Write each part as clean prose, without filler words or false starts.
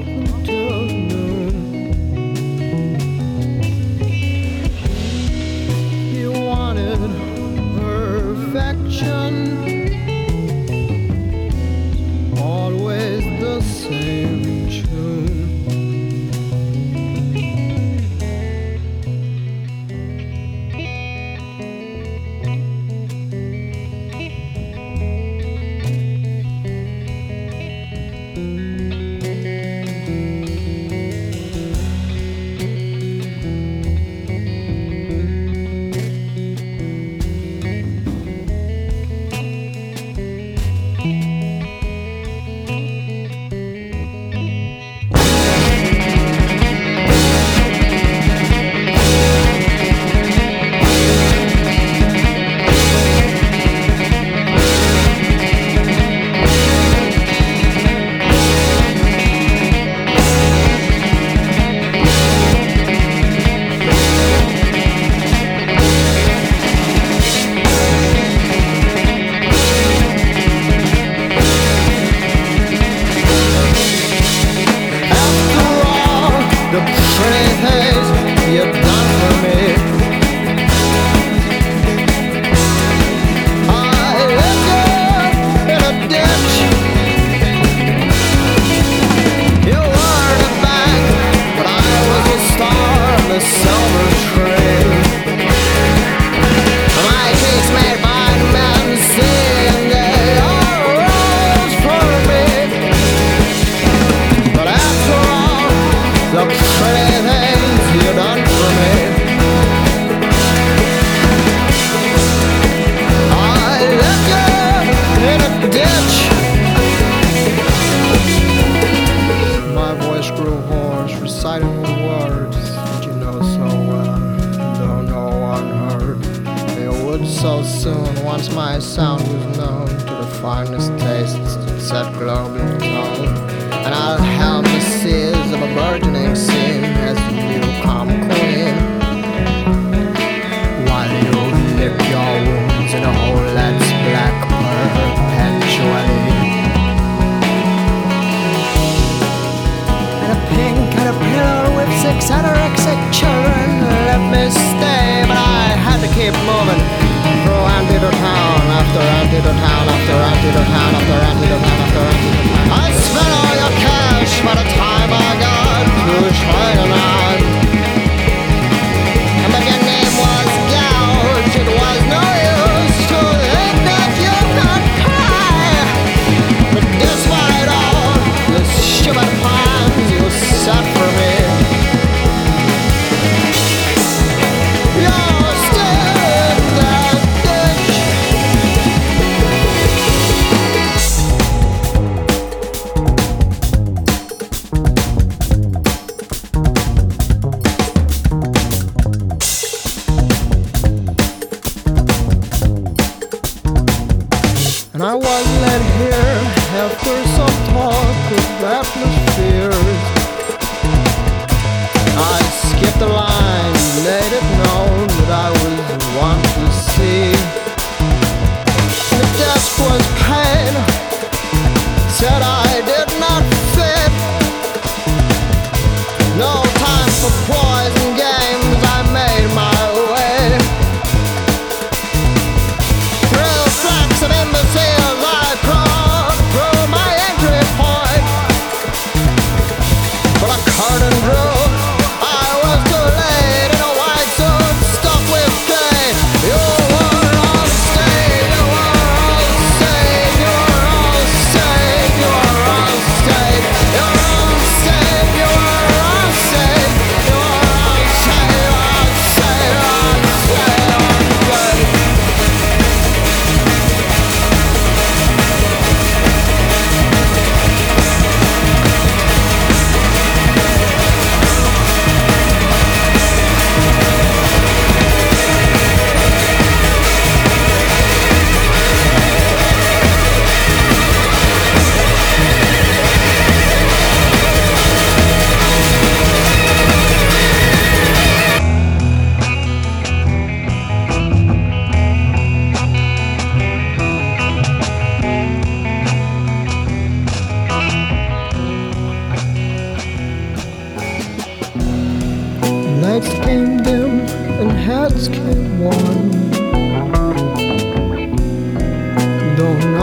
until noon. You wanted perfection, always the same tune. The pretty things you've done for me, I left you in a ditch. You were the bank, but I was a star on the silver train. My case made by men seeing they all rose for me, but after all the pretty things you done for me, I left you in a ditch. My voice grew hoarse, reciting the words that you know so well, though no one heard. They would so soon, once my sound was known to the finest tastes, set global tone. And I'll helm the seas of a burgeoning scene as the newcome queen, while you lick your wounds in a hole that's black perpetually. And a pink caterpillar with 6 anorexic children let me stay, but I had to keep moving through antidote town after antidote town after antidote town after antidote town after antidote town. I spent all your cash by the time I got to China Line. But your name was gouged, it was no use to think that you could cry. But despite all the stupid plans you set for me, you're still in that ditch. And I was led here after some talk of atmospheres. I skipped the line, made it known that I was one to see. The desk was pain, said I did not fit. No time for poison games, I made my way through flacks of imbeciles. I crawled through my entry point, but a curtain drew. I was too late.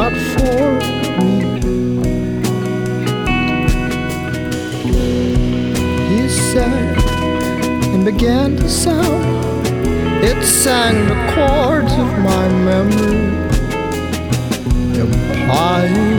not for me. He said and began to sound. It sang the chords of my memory, implying